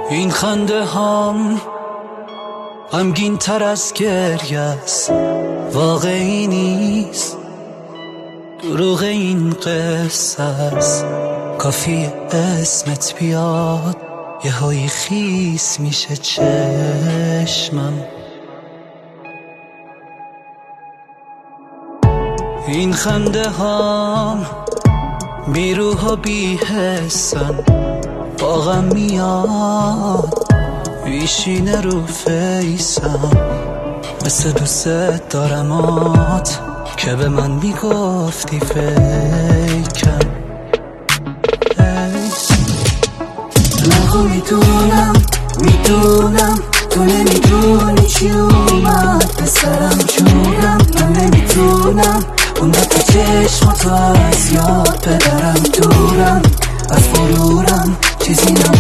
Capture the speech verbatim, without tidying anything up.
این خنده هام غمگین تر از گریه است، واقعی نیست، دروغ این قصه است. کافی اسمت بیاد یه هایی خیس میشه چشمم. این خنده هام بی روح و بی حسن، واقعا میاد میشینه رو فیسم. مثل دوست دارمات که به من میگفتی فیکم. نگو میدونم میدونم تو نمیدونی چی اومد به سرم جونم. من نمیتونم اون دفعه چشماتو از یاد ببرم، دورم از غرورم چیزی نم